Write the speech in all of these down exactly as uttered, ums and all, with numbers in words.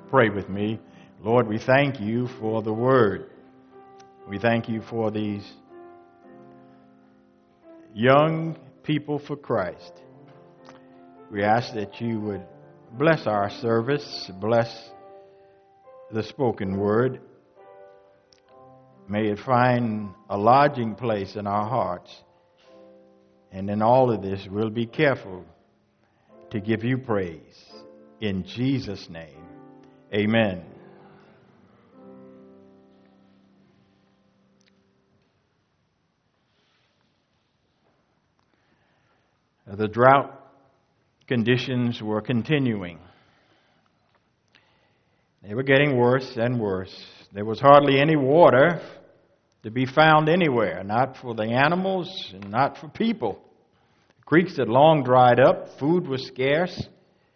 Pray with me. Lord, we thank you for the word. We thank you for these young people for Christ. We ask that you would bless our service, bless the spoken word. May it find a lodging place in our hearts. And in all of this, we'll be careful to give you praise. In Jesus' name, amen. The drought conditions were continuing. They were getting worse and worse. There was hardly any water to be found anywhere, not for the animals and not for people. The creeks had long dried up, food was scarce,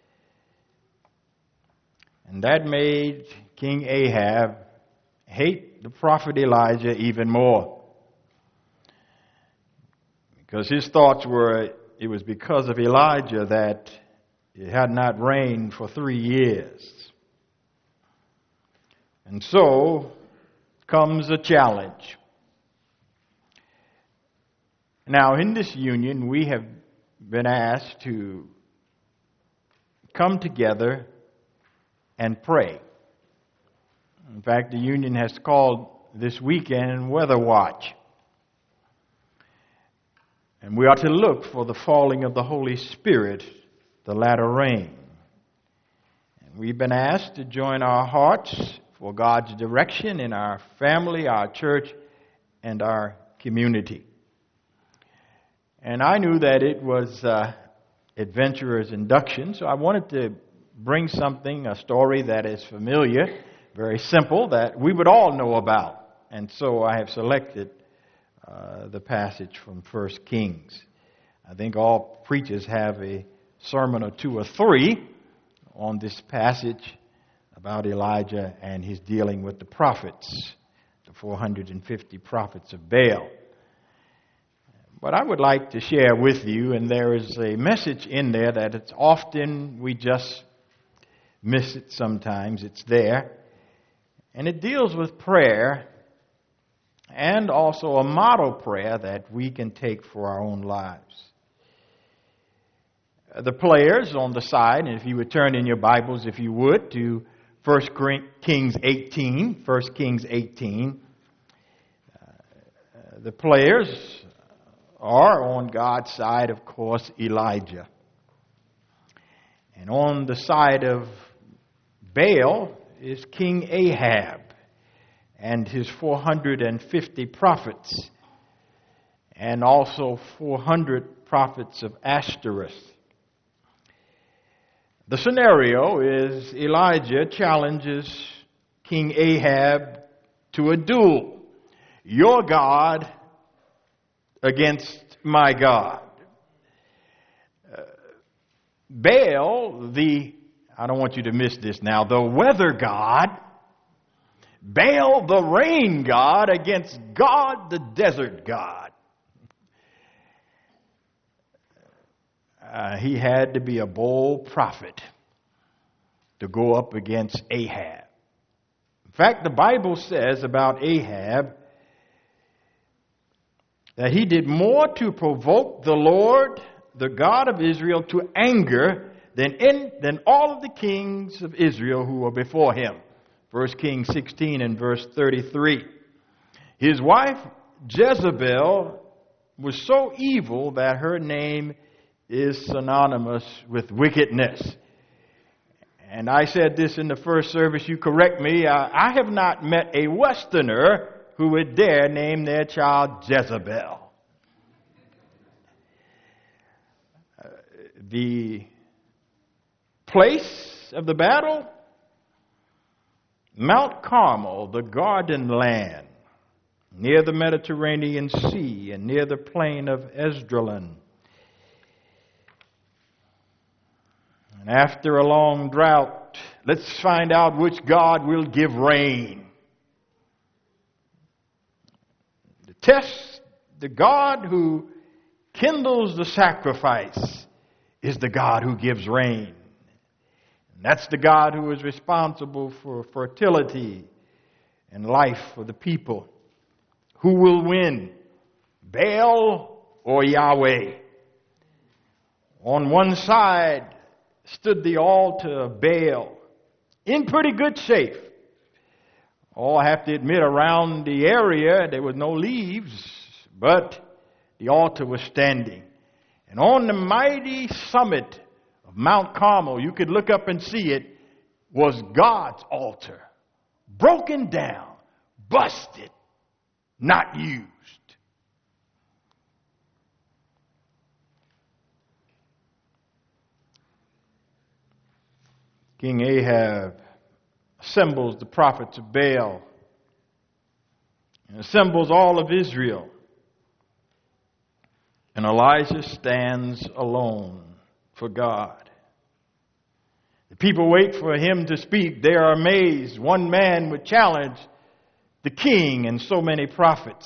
and that made King Ahab hate the prophet Elijah even more, because his thoughts were it was because of Elijah that it had not rained for three years. And so comes a challenge. Now, in this union, we have been asked to come together and pray. In fact, the union has called this weekend Weather Watch. And we are to look for the falling of the Holy Spirit, the latter rain. And we've been asked to join our hearts for God's direction in our family, our church, and our community. And I knew that it was uh, Adventurer's Induction, so I wanted to bring something, a story that is familiar, very simple, that we would all know about. And so I have selected uh, the passage from First Kings. I think all preachers have a sermon or two or three on this passage about Elijah and his dealing with the prophets, the four hundred fifty prophets of Baal. But I would like to share with you, and there is a message in there that it's often we just miss it sometimes. It's there. And it deals with prayer and also a model prayer that we can take for our own lives. The players on the side, and if you would turn in your Bibles, if you would, to First Kings eighteen, First Kings eighteen. Uh, the players are on God's side, of course, Elijah. And on the side of Baal is King Ahab and his four hundred fifty prophets, and also four hundred prophets of Ashtoreth. The scenario is Elijah challenges King Ahab to a duel. Your God against my God. Uh, Baal, the, I don't want you to miss this now, the weather god, Baal, the rain god, against God, the desert god. Uh, he had to be a bold prophet to go up against Ahab. In fact, the Bible says about Ahab that he did more to provoke the Lord, the God of Israel, to anger than, in, than all of the kings of Israel who were before him. First Kings sixteen and verse thirty-three. His wife Jezebel was so evil that her name is synonymous with wickedness. And I said this in the first service, you correct me, uh, I have not met a Westerner who would dare name their child Jezebel. Uh, the place of the battle, Mount Carmel, the garden land, near the Mediterranean Sea and near the plain of Esdraelon. And after a long drought, let's find out which God will give rain. The test, the God who kindles the sacrifice is the God who gives rain. That's the God who is responsible for fertility and life for the people. Who will win, Baal or Yahweh? On one side stood the altar of Baal, in pretty good shape. Oh, I have to admit, around the area there was no leaves, but the altar was standing. And on the mighty summit of Mount Carmel, you could look up and see it, was God's altar. Broken down, busted, not used. King Ahab assembles the prophets of Baal and assembles all of Israel. And Elijah stands alone for God. The people wait for him to speak. They are amazed. One man would challenge the king and so many prophets.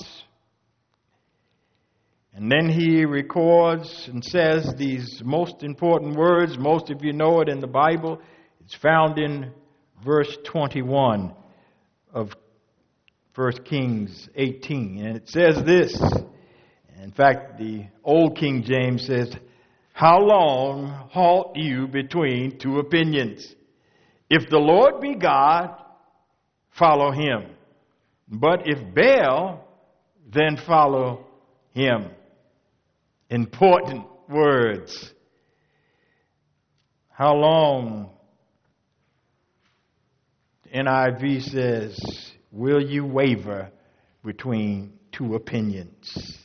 And then he records and says these most important words. Most of you know it in the Bible. It's found in verse twenty-one of First Kings eighteen. And it says this. In fact, the old King James says, "How long halt you between two opinions? If the Lord be God, follow him. But if Baal, then follow him." Important words. How long? The N I V says, will you waver between two opinions?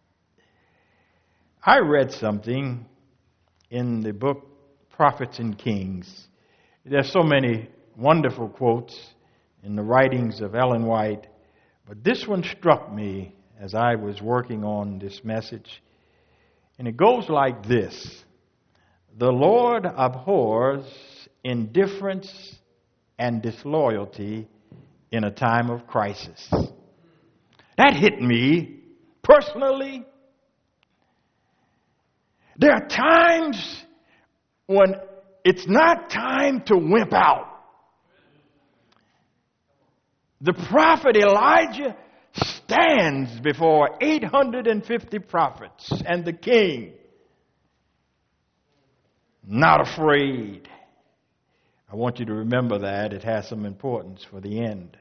I read something in the book Prophets and Kings. There's so many wonderful quotes in the writings of Ellen White, but this one struck me as I was working on this message. And it goes like this: the Lord abhors indifference and disloyalty in a time of crisis. That hit me personally. There are times when it's not time to wimp out. The prophet Elijah stands before eight hundred fifty prophets and the king, not afraid. I want you to remember that. It has some importance for the end.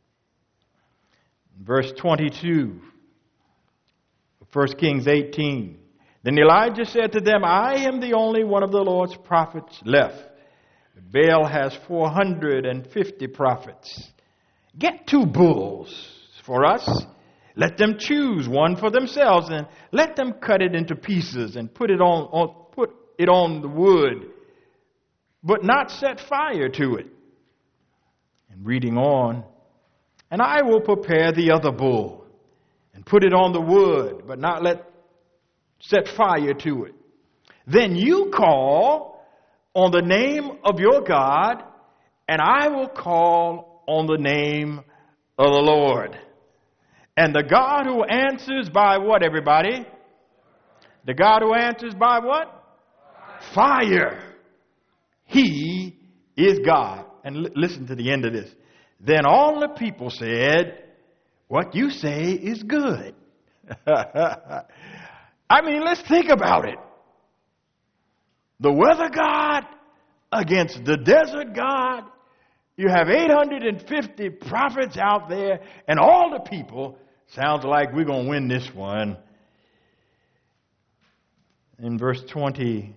Verse twenty-two, First Kings eighteen. Then Elijah said to them, I am the only one of the Lord's prophets left. Baal has four hundred fifty prophets. Get two bulls for us. Let them choose one for themselves, and let them cut it into pieces and put it on, on put it on the wood, but not set fire to it. And reading on, and I will prepare the other bull and put it on the wood, but not let set fire to it. Then you call on the name of your God, and I will call on the name of the Lord. And the God who answers by what, everybody? The God who answers by what? Fire. He is God. And l- listen to the end of this. Then all the people said, what you say is good. I mean, let's think about it. The weather God against the desert God. You have eight hundred fifty prophets out there, and all the people, sounds like we're going to win this one. In verse twenty-six,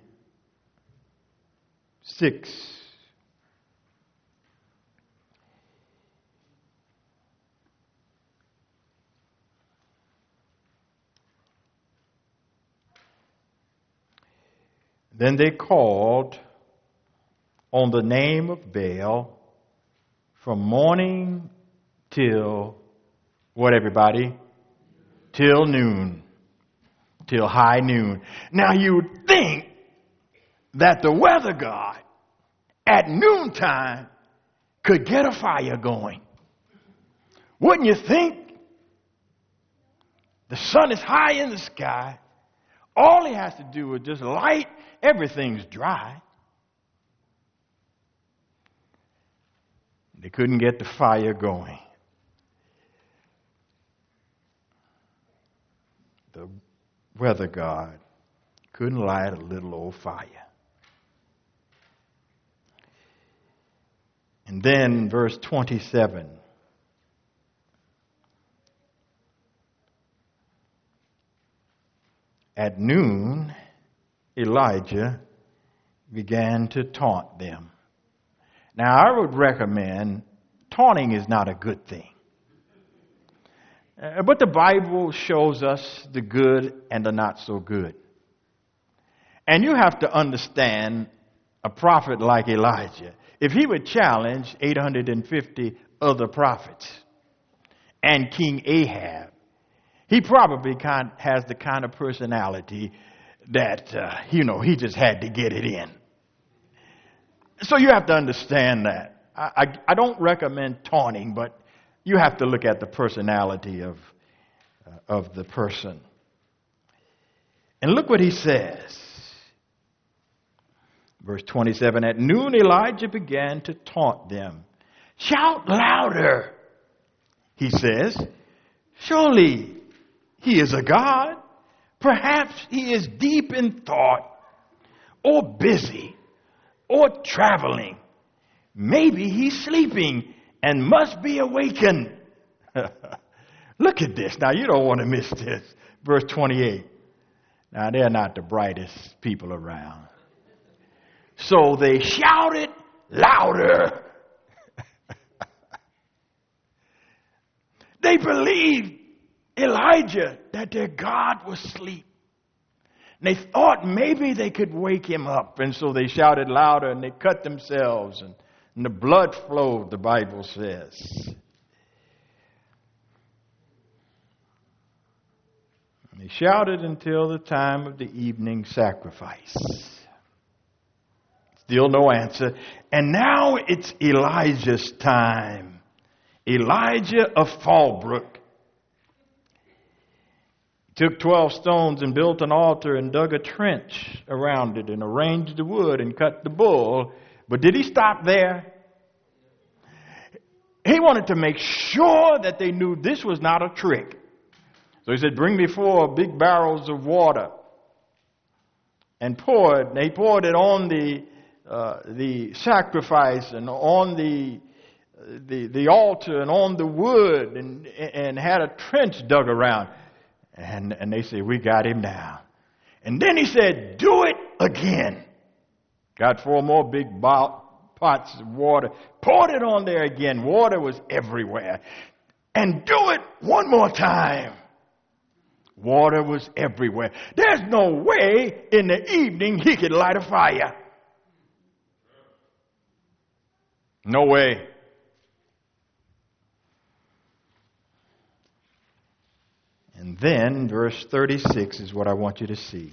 then they called on the name of Baal from morning till, what everybody? Till noon. Till high noon. Now you'd think that the weather God at noontime could get a fire going. Wouldn't you think? The sun is high in the sky. All he has to do is just light. Everything's dry. They couldn't get the fire going. The weather god couldn't light a little old fire. And then verse twenty-seven. At noon, Elijah began to taunt them. Now, I would recommend, taunting is not a good thing. Uh, but the Bible shows us the good and the not so good. And you have to understand a prophet like Elijah. If he would challenge eight hundred fifty other prophets and King Ahab, he probably kind has the kind of personality that, uh, you know, he just had to get it in. So you have to understand that. I, I, I don't recommend taunting, but you have to look at the personality of, uh, of the person. And look what he says. Verse twenty-seven, at noon Elijah began to taunt them. Shout louder, he says. Surely he is a god. Perhaps he is deep in thought, or busy, or traveling. Maybe he's sleeping and must be awakened. Look at this. Now, you don't want to miss this. Verse twenty-eight. Now, they're not the brightest people around. So they shouted louder. They believed Elijah that their God was asleep. And they thought maybe they could wake him up. And so they shouted louder and they cut themselves. And, and the blood flowed, the Bible says. And they shouted until the time of the evening sacrifice. Still no answer. And now it's Elijah's time. Elijah of Fallbrook took twelve stones and built an altar and dug a trench around it and arranged the wood and cut the bull. But did he stop there? He wanted to make sure that they knew this was not a trick. So he said, bring me four big barrels of water. And poured, they poured it on the uh, the sacrifice and on the, the the altar and on the wood and, and had a trench dug around. And, and they said, we got him now. And then he said, do it again. Got four more big pots of water. Poured it on there again. Water was everywhere. And do it one more time. Water was everywhere. There's no way in the evening he could light a fire. No way. And then verse thirty-six is what I want you to see.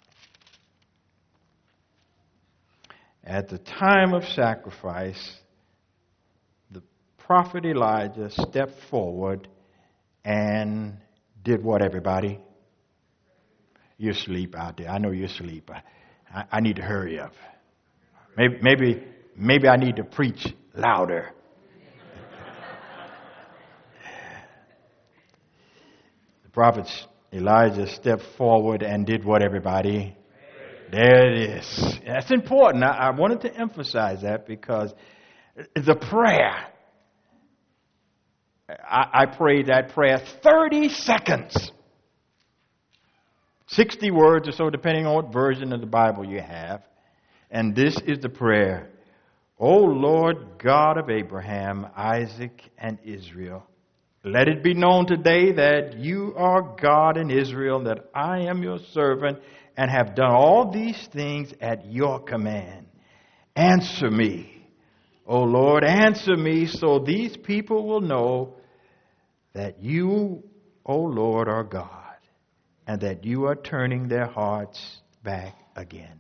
At the time of sacrifice, the prophet Elijah stepped forward and did what, everybody? You're asleep out there. I know you're asleep. I, I need to hurry up. Maybe, maybe, maybe I need to preach louder. The prophet Elijah stepped forward and did what, everybody? There it is. That's important. I, I wanted to emphasize that because the prayer, I, I prayed that prayer thirty seconds. sixty words or so, depending on what version of the Bible you have. And this is the prayer. O Lord God of Abraham, Isaac, and Israel, let it be known today that you are God in Israel, that I am your servant, and have done all these things at your command. Answer me, O Lord, answer me, so these people will know that you, O Lord, are God, and that you are turning their hearts back again.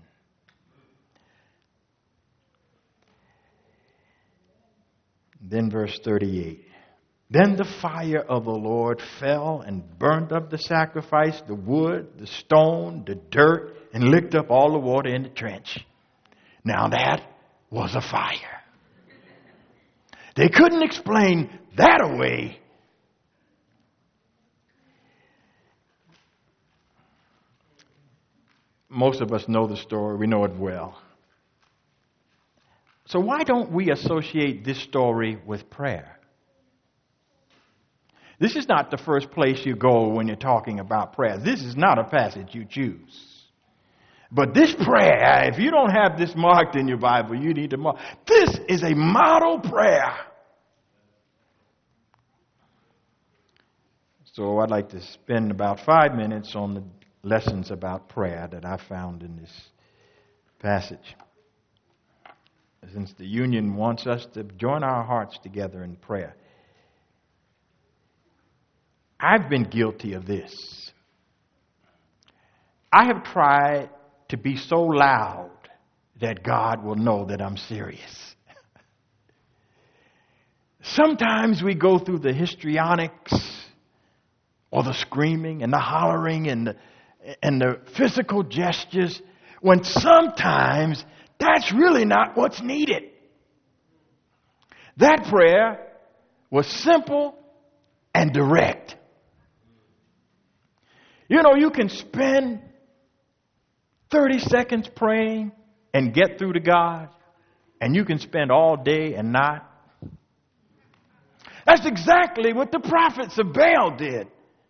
Then verse thirty-eight. Then the fire of the Lord fell and burnt up the sacrifice, the wood, the stone, the dirt, and licked up all the water in the trench. Now that was a fire. They couldn't explain that away. Most of us know the story. We know it well. So why don't we associate this story with prayer? This is not the first place you go when you're talking about prayer. This is not a passage you choose. But this prayer, if you don't have this marked in your Bible, you need to mark. This is a model prayer. So I'd like to spend about five minutes on the lessons about prayer that I found in this passage. Since the union wants us to join our hearts together in prayer, I've been guilty of this. I have tried to be so loud that God will know that I'm serious. Sometimes we go through the histrionics or the screaming and the hollering and the, and the physical gestures when sometimes that's really not what's needed. That prayer was simple and direct. You know, you can spend thirty seconds praying and get through to God, and you can spend all day and not. That's exactly what the prophets of Baal did.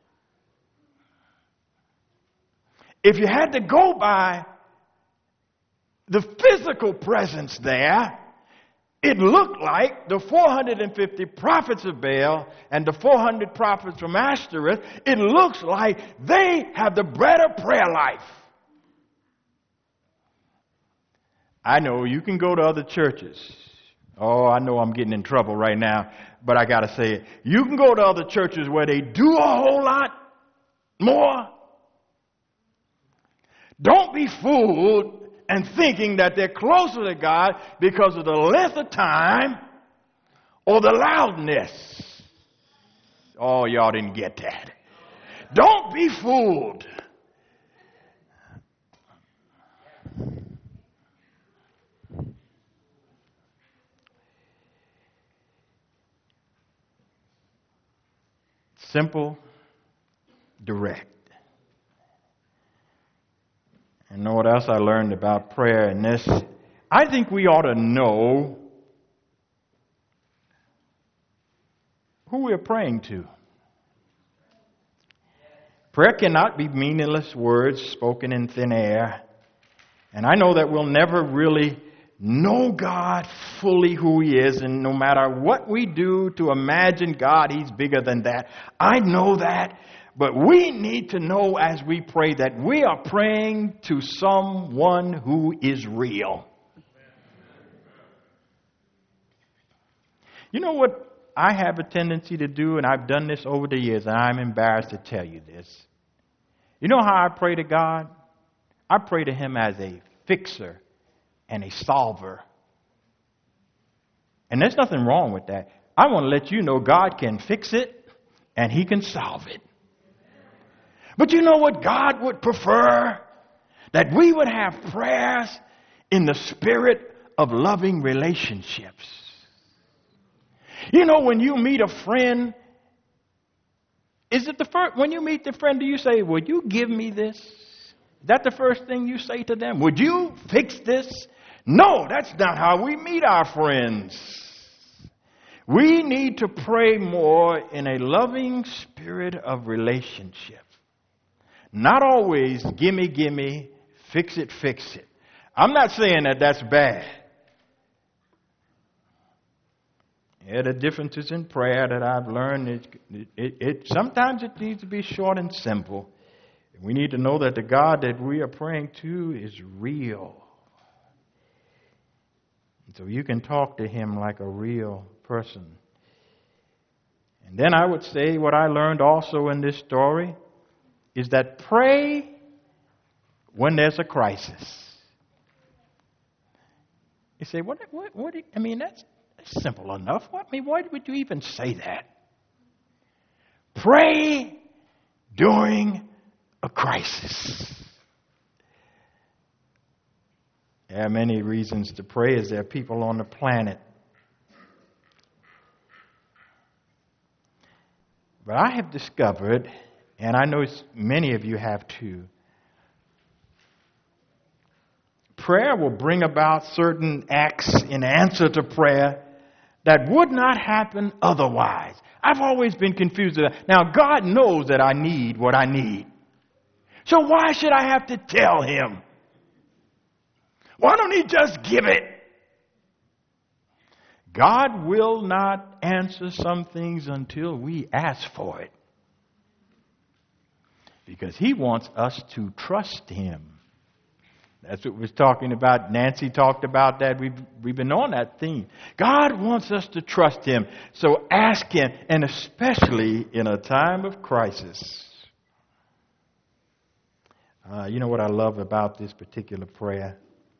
If you had to go by the physical presence there, it looked like the four hundred fifty prophets of Baal and the four hundred prophets from Ashtoreth, it looks like they have the better prayer life. I know you can go to other churches. Oh, I know I'm getting in trouble right now, but I got to say it. You can go to other churches where they do a whole lot more. Don't be fooled and thinking that they're closer to God because of the length of time or the loudness. Oh, y'all didn't get that. Don't be fooled. Simple, direct. And know what else I learned about prayer in this? I think we ought to know who we're praying to. Prayer cannot be meaningless words spoken in thin air. And I know that we'll never really know God fully who He is, and no matter what we do to imagine God, He's bigger than that. I know that. But we need to know as we pray that we are praying to someone who is real. You know what I have a tendency to do, and I've done this over the years, and I'm embarrassed to tell you this. You know how I pray to God? I pray to Him as a fixer and a solver. And there's nothing wrong with that. I want to let you know God can fix it and He can solve it. But you know what God would prefer? That we would have prayers in the spirit of loving relationships. You know, when you meet a friend, is it the first, when you meet the friend, do you say, would you give me this? Is that the first thing you say to them? Would you fix this? No, that's not how we meet our friends. We need to pray more in a loving spirit of relationship. Not always gimme, gimme, fix it, fix it. I'm not saying that that's bad. Yeah, the differences in prayer that I've learned, it, it, it, sometimes it needs to be short and simple. We need to know that the God that we are praying to is real. And so you can talk to Him like a real person. And then I would say what I learned also in this story is that pray when there's a crisis. You say, what, what, what, I mean, that's, that's simple enough. What, I mean, why would you even say that? Pray during a crisis. There are many reasons to pray. Is there people on the planet But I have discovered, and I know many of you have too, prayer will bring about certain acts in answer to prayer that would not happen otherwise. I've always been confused with that. Now, God knows that I need what I need. So why should I have to tell him? Why don't he just give it? God will not answer some things until we ask for it. Because he wants us to trust him. That's what we're talking about. Nancy talked about that. We've, we've been on that theme. God wants us to trust him. So ask him, and especially in a time of crisis. Uh, you know what I love about this particular prayer?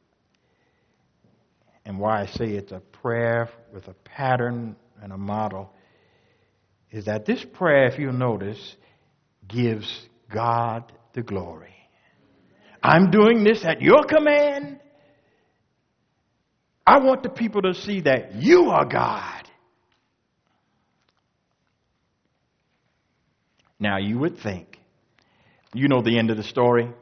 And why I say it's a prayer with a pattern and a model is that this prayer, if you'll notice, gives God the glory. I'm doing this at your command. I want the people to see that you are God. Now, you would think, you know the end of the story.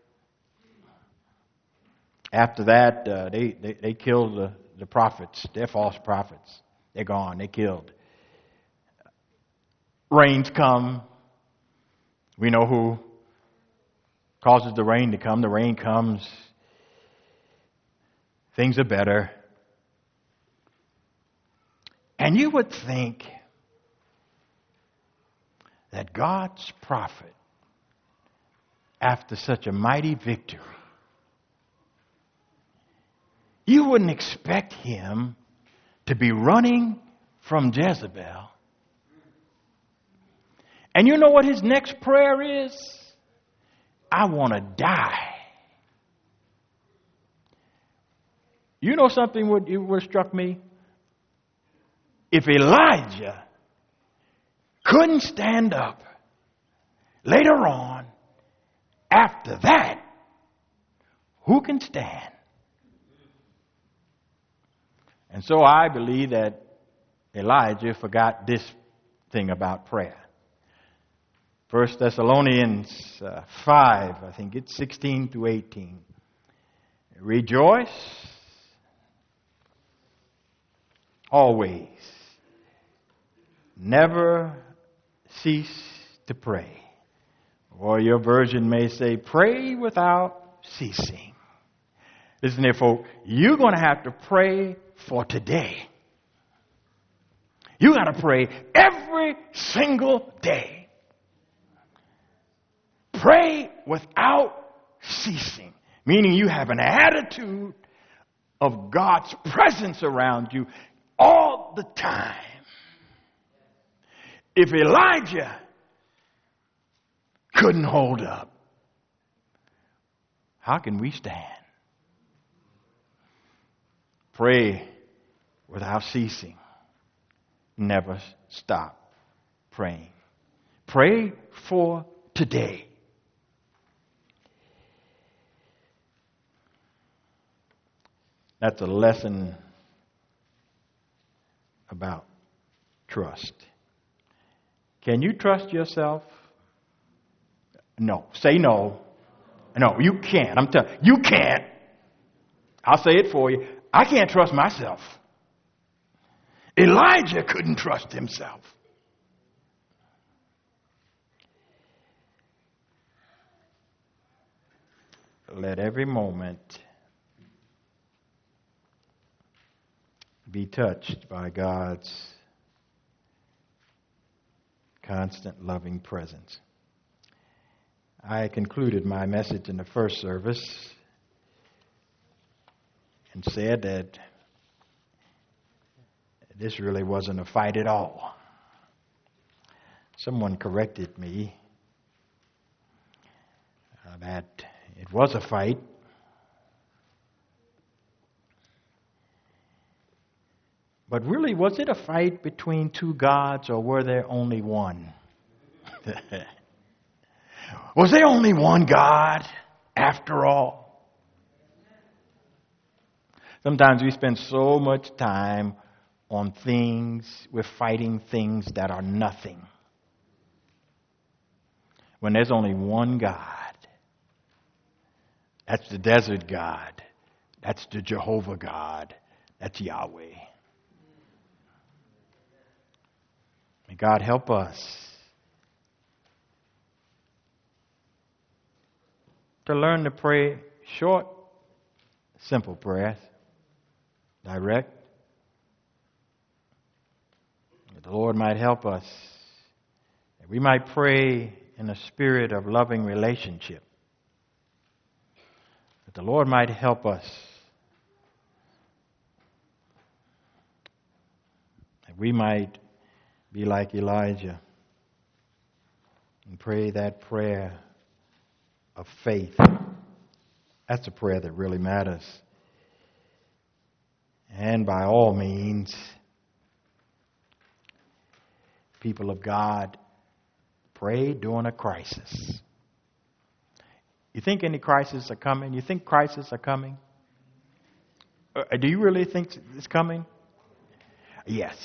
After that, uh, they, they, they killed the, the prophets. They're false prophets. They're gone. They're killed. Rains come. We know who causes the rain to come. The rain comes. Things are better. And you would think that God's prophet, after such a mighty victory, you wouldn't expect him to be running from Jezebel. And you know what his next prayer is? I want to die. You know something what, what struck me? If Elijah couldn't stand up later on, after that, who can stand? And so I believe that Elijah forgot this thing about prayer. First Thessalonians uh, five, I think it's sixteen through eighteen. Rejoice always. Never cease to pray. Or your version may say, pray without ceasing. Listen here, folks. You're going to have to pray for today. You got to pray every single day. Pray without ceasing. Meaning you have an attitude of God's presence around you all the time. If Elijah couldn't hold up, how can we stand? Pray without ceasing. Never stop praying. Pray for today. That's a lesson about trust. Can you trust yourself? No. Say no. No, you can't. I'm telling you, you can't. I'll say it for you. I can't trust myself. Elijah couldn't trust himself. Let every moment be touched by God's constant loving presence. I concluded my message in the first service and said that this really wasn't a fight at all. Someone corrected me uh, that it was a fight. But really, was it a fight between two gods, or were there only one? Was there only one God after all? Sometimes we spend so much time on things, we're fighting things that are nothing. when there's only one God. That's the desert God. That's the Jehovah God. That's Yahweh. May God help us to learn to pray short, simple prayers, direct. That the Lord might help us, that we might pray in a spirit of loving relationship. That the Lord might help us, that we might be like Elijah and pray that prayer of faith. That's a prayer that really matters. And by all means, people of God, pray during a crisis. You think any crises are coming? You think crises are coming? Uh, do you really think it's coming? Yes.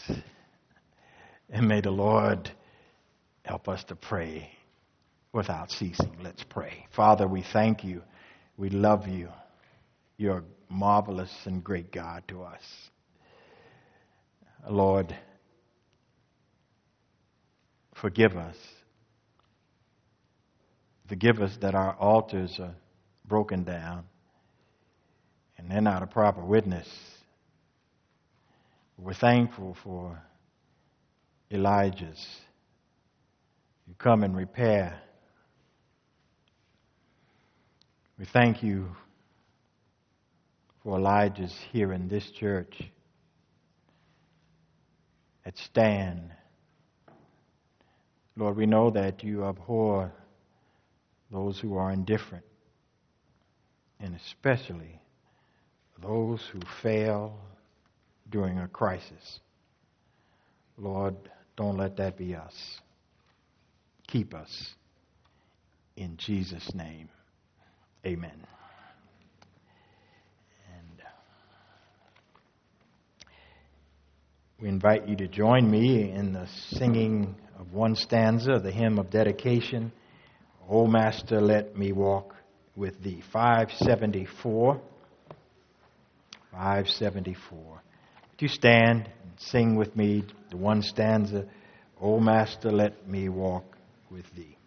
And may the Lord help us to pray without ceasing. Let's pray. Father, we thank you. We love you. You're a marvelous and great God to us. Lord, forgive us. Forgive us that our altars are broken down and they're not a proper witness. We're thankful for Elijah's. You come and repair. We thank you for Elijah's here in this church that stand. Lord, we know that you abhor those who are indifferent, and especially those who fail during a crisis. Lord, don't let that be us. Keep us. In Jesus' name, amen. And we invite you to join me in the singing of one stanza of the hymn of dedication, O Master, Let Me Walk with Thee, five seventy-four. five seventy-four. Would you stand and sing with me the one stanza, O Master, let me walk with Thee.